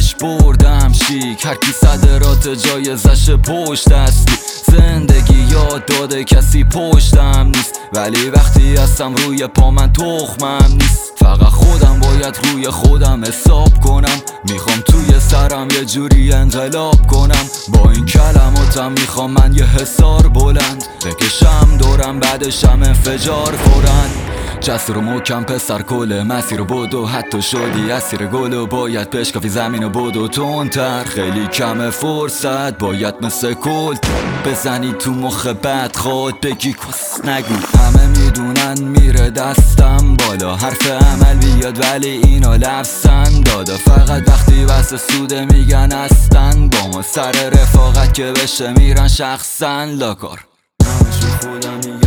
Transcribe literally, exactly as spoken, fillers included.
پیش بردم شیک، هر کی صدرات جایزش پشت دستی. زندگی یاد داده کسی پشتم نیست، ولی وقتی هستم روی پا من تخمم نیست. فقط خودم باید روی خودم حساب کنم، میخوام توی سرم یه جوری انقلاب کنم. با این کلماتم میخوام من یه حصار بلند بکشم دورم، بعدشم انفجار فورن. جسور و محکم پسر کل مسیر رو بدو، حتی شدی اسیر گل و باید بشکافی زمین و بدو تندتر. خیلی کم فرصت باید مثل کل بزنی تو مخ بد خود بگی کس نگو. همه میدونن میره دستم بالا، حرف عمل بیاد ولی اینا لفظن داده. فقط وقتی بس سوده میگن هستن با ما، سر رفاقت که بشه میرن شخصن لاکار. همشون خودم میگن